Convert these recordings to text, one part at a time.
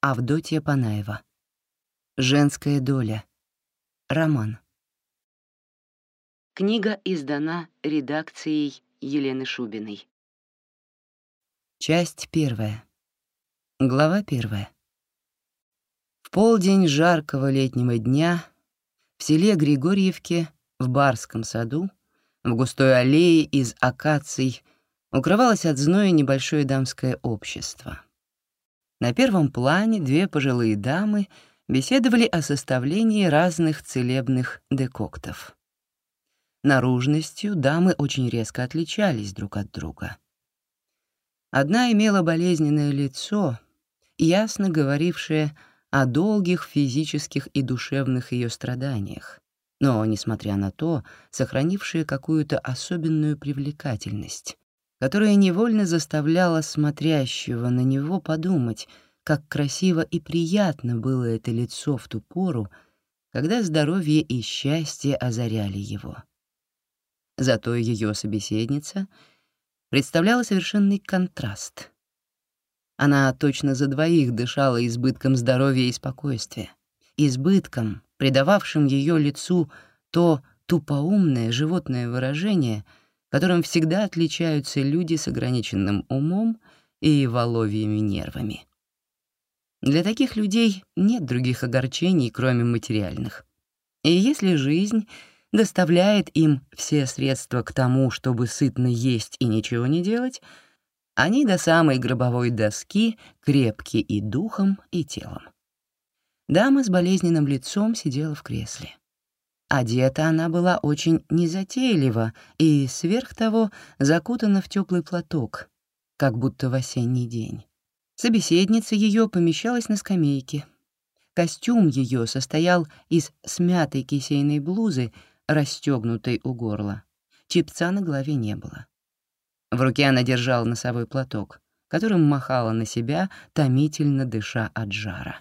Авдотья Панаева. Женская доля. Роман. Книга издана редакцией Елены Шубиной. Часть 1. Глава 1. В полдень жаркого летнего дня в селе Григорьевке в Барском саду, в густой аллее из акаций, укрывалось от зноя небольшое дамское общество. На первом плане 2 пожилые дамы беседовали о составлении разных целебных декоктов. Наружностью дамы очень резко отличались друг от друга. Одна имела болезненное лицо, ясно говорившее о долгих физических и душевных ее страданиях, но, несмотря на то, сохранившая какую-то особенную привлекательность, которая невольно заставляла смотрящего на него подумать, как красиво и приятно было это лицо в ту пору, когда здоровье и счастье озаряли его. Зато ее собеседница представляла совершенный контраст. Она точно за двоих дышала избытком здоровья и спокойствия, избытком, придававшим ее лицу то тупоумное животное выражение, которым всегда отличаются люди с ограниченным умом и воловьими нервами. Для таких людей нет других огорчений, кроме материальных. И если жизнь доставляет им все средства к тому, чтобы сытно есть и ничего не делать, они до самой гробовой доски крепки и духом, и телом. Дама с болезненным лицом сидела в кресле. Одета она была очень незатейливо и, сверх того, закутана в теплый платок, как будто в осенний день. Собеседница ее помещалась на скамейке. Костюм ее состоял из смятой кисейной блузы, расстегнутой у горла. Чепца на голове не было. В руке она держала носовой платок, которым махала на себя, томительно дыша от жара.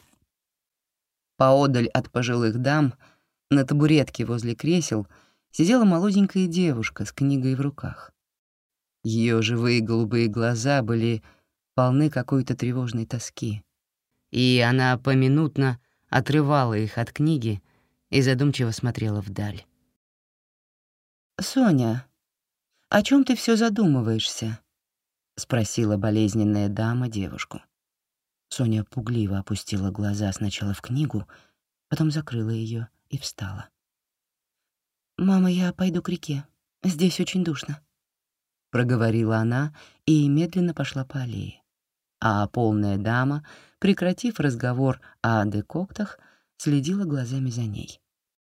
Поодаль от пожилых дам, на табуретке возле кресел, сидела молоденькая девушка с книгой в руках. Ее живые голубые глаза были полны какой-то тревожной тоски, и она поминутно отрывала их от книги и задумчиво смотрела вдаль. «Соня, о чем ты все задумываешься?» — спросила болезненная дама девушку. Соня пугливо опустила глаза сначала в книгу, потом закрыла ее и встала. «Мама, я пойду к реке. Здесь очень душно», — проговорила она и медленно пошла по аллее. А полная дама, прекратив разговор о декоктах, следила глазами за ней.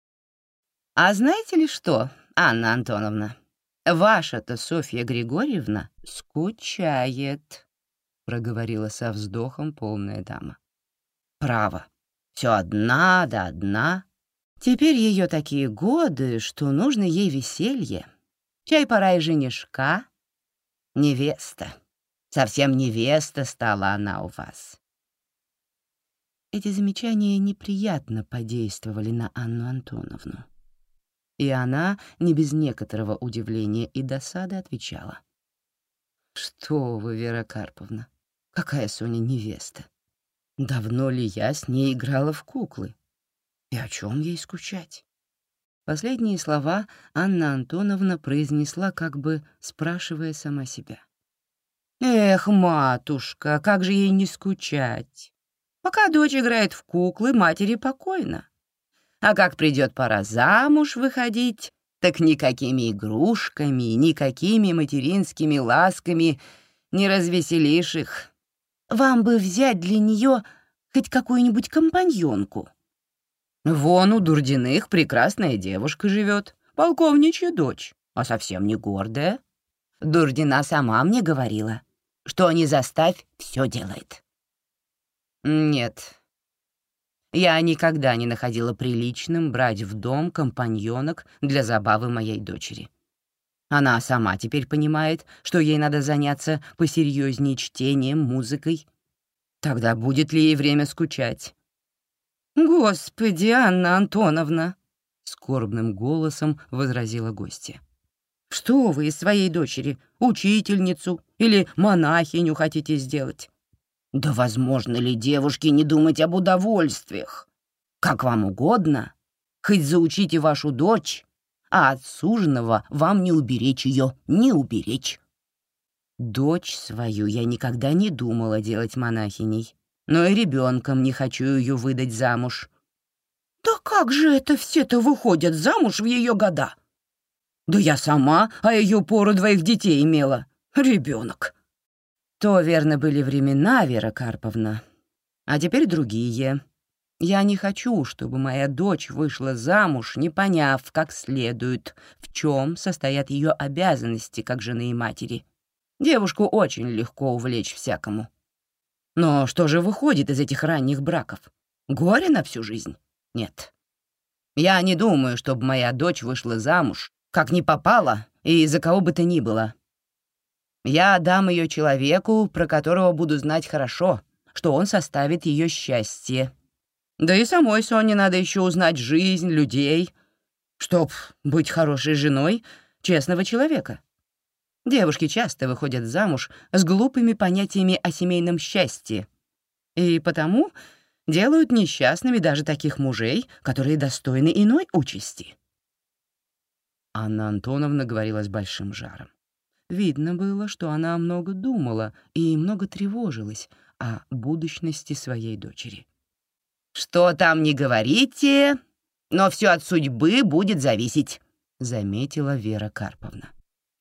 «А знаете ли что, Анна Антоновна, ваша-то Софья Григорьевна скучает», — проговорила со вздохом полная дама. «Право, все одна да одна. Теперь ее такие годы, что нужно ей веселье. Чай пора и женишка. Невеста. Совсем невеста стала она у вас». Эти замечания неприятно подействовали на Анну Антоновну. И она, не без некоторого удивления и досады, отвечала. «Что вы, Вера Карповна, какая Соня невеста? Давно ли я с ней играла в куклы? И о чем ей скучать?» Последние слова Анна Антоновна произнесла, как бы спрашивая сама себя. «Эх, матушка, как же ей не скучать? Пока дочь играет в куклы, матери покойно. А как придет пора замуж выходить, так никакими игрушками, никакими материнскими ласками не развеселишь их. Вам бы взять для нее хоть какую-нибудь компаньонку. Вон у Дурдиных прекрасная девушка живет, полковничья дочь, а совсем не гордая. Дурдина сама мне говорила, что не заставь, все делает». «Нет, я никогда не находила приличным брать в дом компаньонок для забавы моей дочери. Она сама теперь понимает, что ей надо заняться посерьезнее чтением, музыкой. Тогда будет ли ей время скучать?» «Господи, Анна Антоновна!» — скорбным голосом возразила гостья. «Что вы из своей дочери учительницу или монахиню хотите сделать? Да возможно ли девушке не думать об удовольствиях? Как вам угодно, хоть заучите вашу дочь, а от суженого вам не уберечь ее, не уберечь. Дочь свою я никогда не думала делать монахиней, но и ребенком не хочу ее выдать замуж. Да как же это все-то выходят замуж в ее года? Да я сама о ее пору 2 детей имела. Ребенок. То, верно, были времена, Вера Карповна, а теперь другие. Я не хочу, чтобы моя дочь вышла замуж, не поняв как следует, в чем состоят ее обязанности как жены и матери. Девушку очень легко увлечь всякому. Но что же выходит из этих ранних браков? Горе на всю жизнь? Нет. Я не думаю, чтобы моя дочь вышла замуж, как ни попала, и за кого бы то ни было. Я дам ее человеку, про которого буду знать хорошо, что он составит ее счастье. Да и самой Соне надо еще узнать жизнь, людей, чтоб быть хорошей женой честного человека. Девушки часто выходят замуж с глупыми понятиями о семейном счастье, и потому делают несчастными даже таких мужей, которые достойны иной участи. Анна Антоновна говорила с большим жаром. Видно было, что она много думала и много тревожилась о будущности своей дочери. «Что там не говорите, но все от судьбы будет зависеть», — заметила Вера Карповна.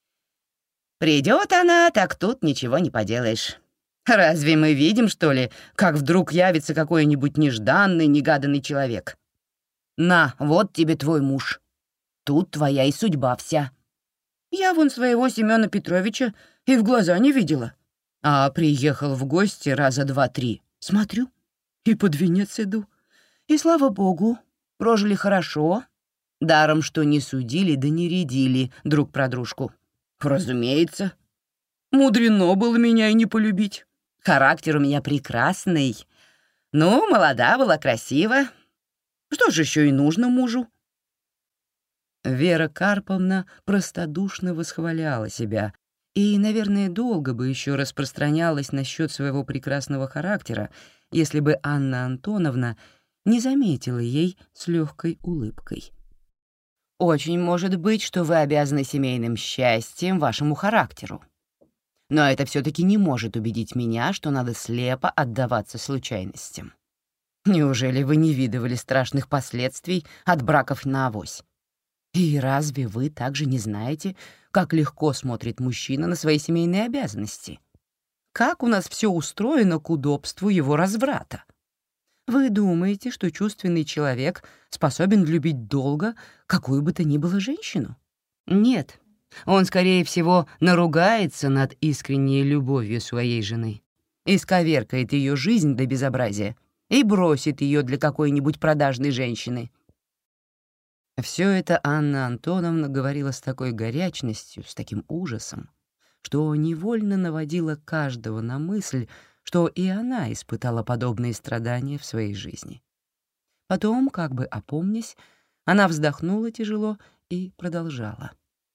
«Придет она, так тут ничего не поделаешь. Разве мы видим, что ли, как вдруг явится какой-нибудь нежданный, негаданный человек? На, вот тебе твой муж. Тут твоя и судьба вся. Я вон своего Семёна Петровича и в глаза не видела. А приехал в гости раза 2-3. Смотрю, и под венец иду. И, слава богу, прожили хорошо. Даром, что не судили да не рядили друг про дружку. Разумеется. Мудрено было меня и не полюбить. Характер у меня прекрасный. Ну, молода была, красива. Что же еще и нужно мужу?» Вера Карповна простодушно восхваляла себя и, наверное, долго бы еще распространялась насчет своего прекрасного характера, если бы Анна Антоновна не заметила ей с легкой улыбкой. «Очень может быть, что вы обязаны семейным счастьем вашему характеру. Но это все-таки не может убедить меня, что надо слепо отдаваться случайностям. Неужели вы не видывали страшных последствий от браков наавось? И разве вы также не знаете, как легко смотрит мужчина на свои семейные обязанности? Как у нас все устроено к удобству его разврата? Вы думаете, что чувственный человек способен любить долго какую бы то ни было женщину? Нет, он, скорее всего, наругается над искренней любовью своей жены, исковеркает ее жизнь до безобразия и бросит ее для какой-нибудь продажной женщины. Все это Анна Антоновна говорила с такой горячностью, с таким ужасом, что невольно наводила каждого на мысль, что и она испытала подобные страдания в своей жизни. Потом, как бы опомнясь, она вздохнула тяжело и продолжала.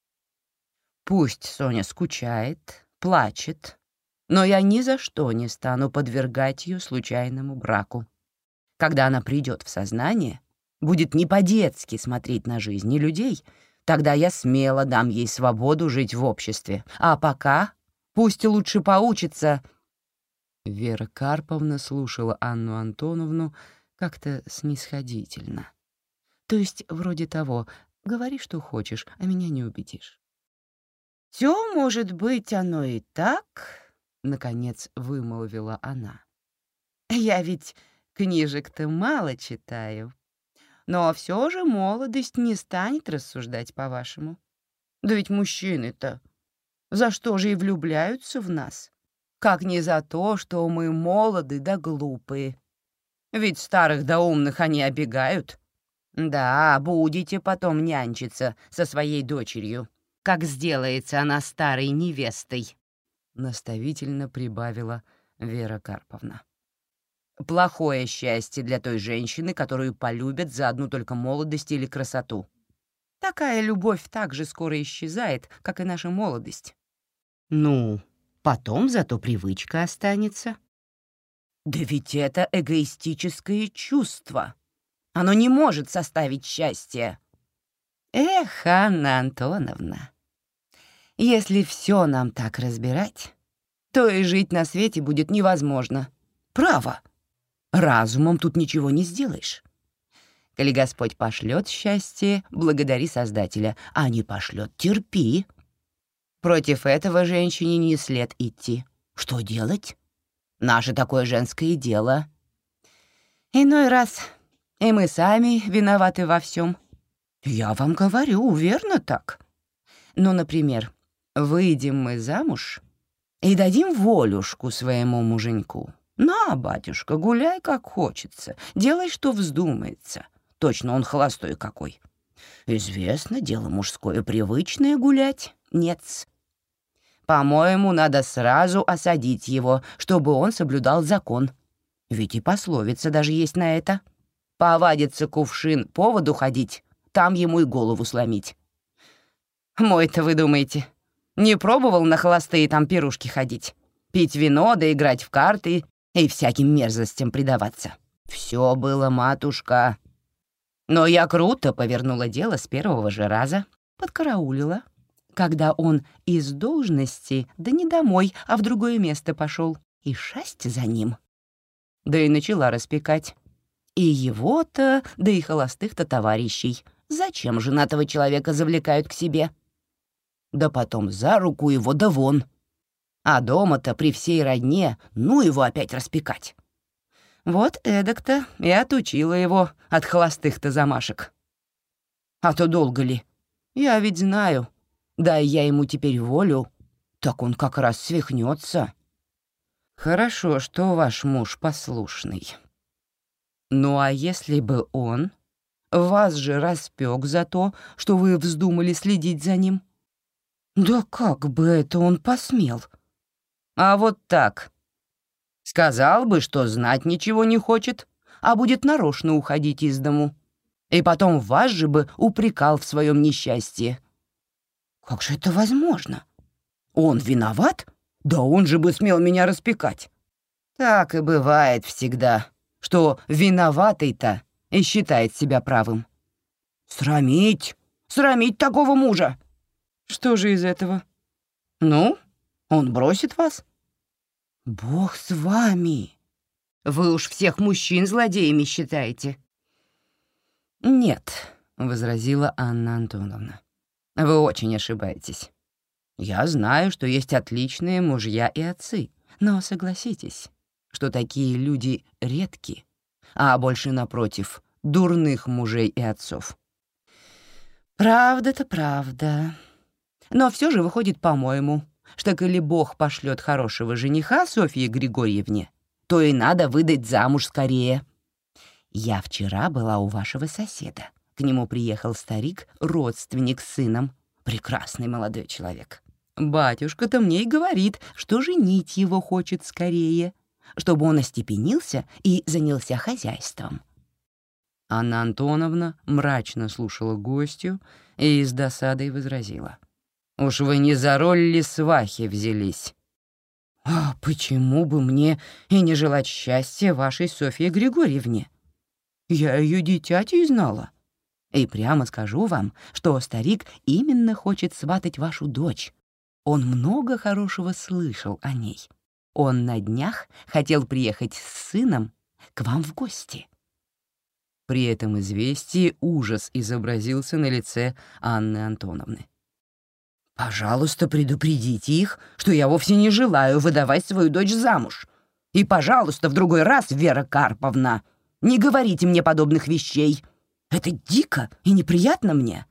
«Пусть Соня скучает, плачет, но я ни за что не стану подвергать ее случайному браку. Когда она придет в сознание, будет не по-детски смотреть на жизнь и людей, тогда я смело дам ей свободу жить в обществе. А пока пусть лучше поучится». Вера Карповна слушала Анну Антоновну как-то снисходительно. То есть вроде того: «Говори, что хочешь, а меня не убедишь». «Всё, может быть, оно и так», — наконец вымолвила она. «Я ведь книжек-то мало читаю. Но все же молодость не станет рассуждать по-вашему. Да ведь мужчины-то за что же и влюбляются в нас? Как не за то, что мы молоды да глупые. Ведь старых да умных они обегают. Да, будете потом нянчиться со своей дочерью, как сделается она старой невестой», — наставительно прибавила Вера Карповна. «Плохое счастье для той женщины, которую полюбят за одну только молодость или красоту. Такая любовь так же скоро исчезает, как и наша молодость. Ну, потом зато привычка останется. Да ведь это эгоистическое чувство. Оно не может составить счастье. Эх, Анна Антоновна, если все нам так разбирать, то и жить на свете будет невозможно. Право. Разумом тут ничего не сделаешь. Коли Господь пошлет счастье, благодари Создателя, а не пошлет, терпи. Против этого женщине не след идти. Что делать? Наше такое женское дело. Иной раз и мы сами виноваты во всем. Я вам говорю, верно так? Ну, например, выйдем мы замуж и дадим волюшку своему муженьку. На, батюшка, гуляй как хочется, делай, что вздумается. Точно он холостой какой. Известно, дело мужское привычное гулять. Нет. По-моему, надо сразу осадить его, чтобы он соблюдал закон. Ведь и пословица даже есть на это. Повадится кувшин по воду ходить, там ему и голову сломить. Мой-то, вы думаете, не пробовал на холостые там пирушки ходить? Пить вино да играть в карты и всяким мерзостям предаваться. Все было, матушка. Но я круто повернула дело с первого же раза, подкараулила, когда он из должности, да не домой, а в другое место пошел, и шасть за ним. Да и начала распекать. И его-то, да и холостых-то товарищей. Зачем женатого человека завлекают к себе? Да потом за руку его да вон. А дома-то при всей родне, ну его опять распекать. Вот эдак-то и отучила его от холостых-то замашек. А то долго ли? Я ведь знаю. Дай я ему теперь волю, так он как раз свихнется. Хорошо, что ваш муж послушный. Ну а если бы он вас же распек за то, что вы вздумали следить за ним? Да как бы это он посмел? А вот так. Сказал бы, что знать ничего не хочет, а будет нарочно уходить из дому. И потом вас же бы упрекал в своем несчастье. Как же это возможно? Он виноват? Да он же бы смел меня распекать. Так и бывает всегда, что виноватый-то и считает себя правым. Срамить такого мужа. Что же из этого? Ну, он бросит вас. Бог с вами. Вы уж всех мужчин злодеями считаете. Нет, — возразила Анна Антоновна. Вы очень ошибаетесь. Я знаю, что есть отличные мужья и отцы, но согласитесь, что такие люди редки, а больше, напротив, дурных мужей и отцов. Правда-то правда. Но все же выходит, по-моему, что коли Бог пошлет хорошего жениха Софье Григорьевне, то и надо выдать замуж скорее. Я вчера была у вашего соседа. К нему приехал старик, родственник с сыном. Прекрасный молодой человек. Батюшка-то мне и говорит, что женить его хочет скорее, чтобы он остепенился и занялся хозяйством. Анна Антоновна мрачно слушала гостью и с досадой возразила. «Уж вы не за роль ли свахи взялись?» «А почему бы мне и не желать счастья вашей Софье Григорьевне? Я ее дитятей знала. И прямо скажу вам, что старик именно хочет сватать вашу дочь. Он много хорошего слышал о ней. Он на днях хотел приехать с сыном к вам в гости». При этом известии ужас изобразился на лице Анны Антоновны. «Пожалуйста, предупредите их, что я вовсе не желаю выдавать свою дочь замуж. И, пожалуйста, в другой раз, Вера Карповна, не говорите мне подобных вещей. Это дико и неприятно мне».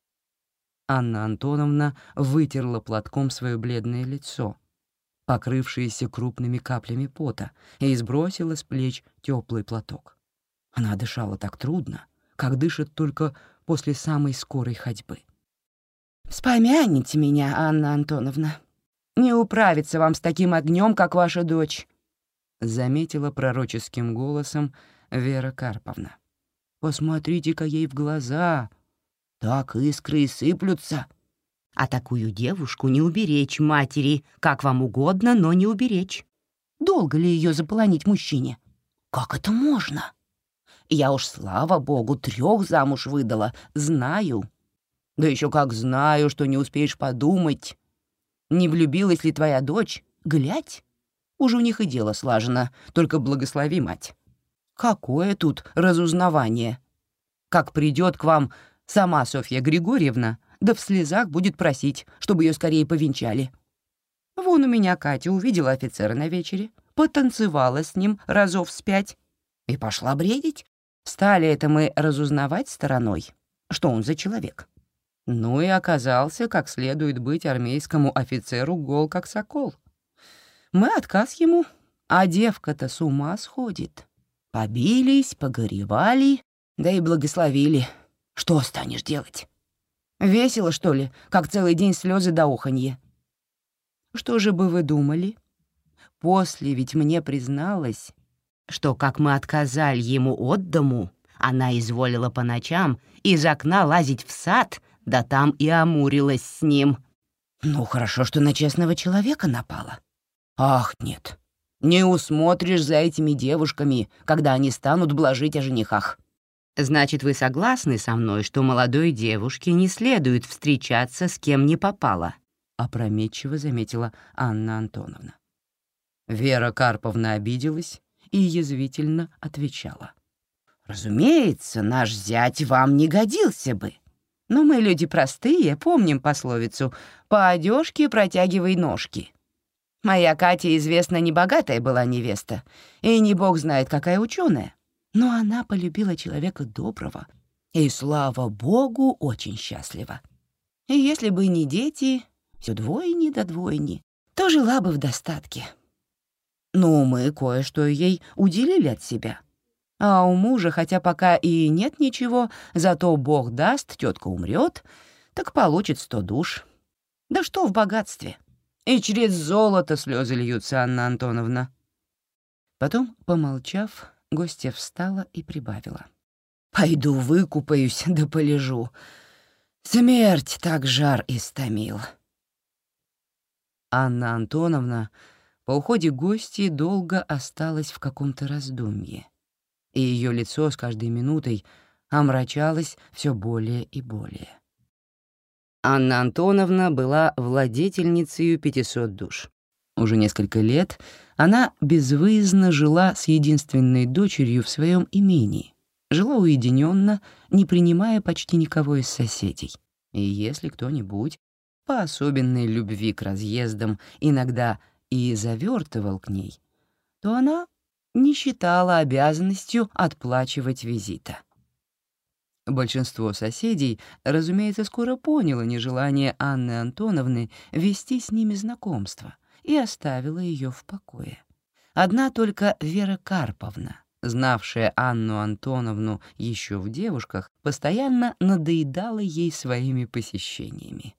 Анна Антоновна вытерла платком свое бледное лицо, покрывшееся крупными каплями пота, и сбросила с плеч теплый платок. Она дышала так трудно, как дышит только после самой скорой ходьбы. «Вспомяните меня, Анна Антоновна. Не управиться вам с таким огнем, как ваша дочь», — заметила пророческим голосом Вера Карповна. «Посмотрите-ка ей в глаза. Так искры и сыплются. А такую девушку не уберечь матери, как вам угодно, но не уберечь. Долго ли ее заполонить мужчине? Как это можно? Я уж, слава богу, 3 замуж выдала, знаю. Да еще как знаю, что не успеешь подумать. Не влюбилась ли твоя дочь? Глядь, уже у них и дело слажено, только благослови, мать. Какое тут разузнавание? Как придет к вам сама Софья Григорьевна, да в слезах будет просить, чтобы ее скорее повенчали. Вон у меня Катя увидела офицера на вечере, потанцевала с ним разов с 5 и пошла бредить. Стали это мы разузнавать стороной, что он за человек. Ну и оказался, как следует быть армейскому офицеру, гол как сокол. Мы отказ ему, а девка-то с ума сходит. Побились, погоревали, да и благословили. Что станешь делать? Весело, что ли, как целый день слезы да оханье? Что же бы вы думали? После ведь мне призналась, что, как мы отказали ему от дому, она изволила по ночам из окна лазить в сад, да там и амурилась с ним. Ну, хорошо, что на честного человека напала. Ах, нет, не усмотришь за этими девушками, когда они станут блажить о женихах. Значит, вы согласны со мной, что молодой девушке не следует встречаться с кем не попало? Опрометчиво заметила Анна Антоновна. Вера Карповна обиделась и язвительно отвечала. «Разумеется, наш зять вам не годился бы. Но мы люди простые, помним пословицу «по одежке протягивай ножки». Моя Катя, известно, небогатая была невеста, и не бог знает, какая ученая. Но она полюбила человека доброго, и, слава богу, очень счастлива. И если бы не дети, все двойни да двойни, то жила бы в достатке. Ну, мы кое-что ей уделили от себя. А у мужа, хотя пока и нет ничего, зато бог даст, тетка умрет, так получит 100 душ. Да что в богатстве? И через золото слезы льются, Анна Антоновна. Потом, помолчав, гостья встала и прибавила. «Пойду выкупаюсь да полежу. Смерть так жар истомил». Анна Антоновна по уходе гостьи долго осталась в каком-то раздумье, и ее лицо с каждой минутой омрачалось все более и более. Анна Антоновна была владетельницей 500 душ. Уже несколько лет она безвыездно жила с единственной дочерью в своем имении, жила уединенно, не принимая почти никого из соседей. И если кто-нибудь по особенной любви к разъездам иногда и завертывал к ней, то она не считала обязанностью отплачивать визита. Большинство соседей, разумеется, скоро поняло нежелание Анны Антоновны вести с ними знакомство и оставила ее в покое. Одна только Вера Карповна, знавшая Анну Антоновну еще в девушках, постоянно надоедала ей своими посещениями.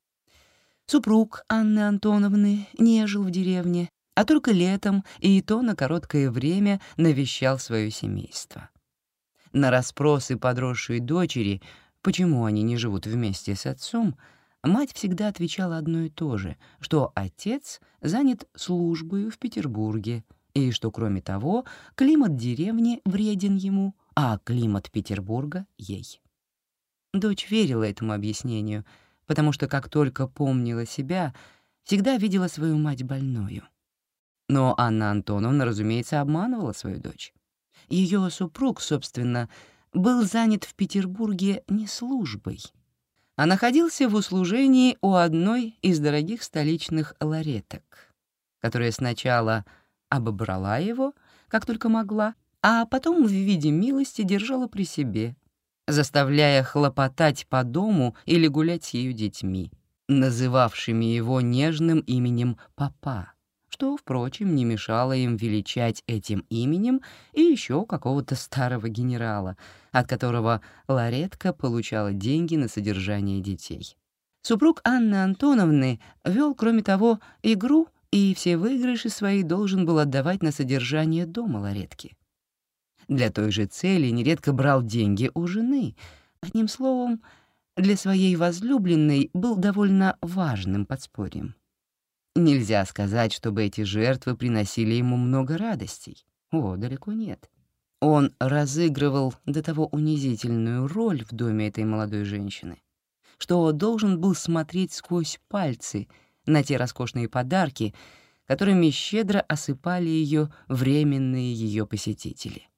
Супруг Анны Антоновны не жил в деревне, а только летом и то на короткое время навещал свое семейство. На расспросы подросшей дочери, почему они не живут вместе с отцом, мать всегда отвечала одно и то же, что отец занят службою в Петербурге, и что, кроме того, климат деревни вреден ему, а климат Петербурга — ей. Дочь верила этому объяснению, потому что, как только помнила себя, всегда видела свою мать больною. Но Анна Антоновна, разумеется, обманывала свою дочь. Ее супруг, собственно, был занят в Петербурге не службой, а находился в услужении у одной из дорогих столичных лареток, которая сначала обобрала его, как только могла, а потом в виде милости держала при себе, заставляя хлопотать по дому или гулять с ее детьми, называвшими его нежным именем «папа», что, впрочем, не мешало им величать этим именем и еще какого-то старого генерала, от которого ларетка получала деньги на содержание детей. Супруг Анны Антоновны вел, кроме того, игру и все выигрыши свои должен был отдавать на содержание дома ларетки. Для той же цели нередко брал деньги у жены. Одним словом, для своей возлюбленной был довольно важным подспорьем. Нельзя сказать, чтобы эти жертвы приносили ему много радостей. О, далеко нет. Он разыгрывал до того унизительную роль в доме этой молодой женщины, что должен был смотреть сквозь пальцы на те роскошные подарки, которыми щедро осыпали ее временные ее посетители.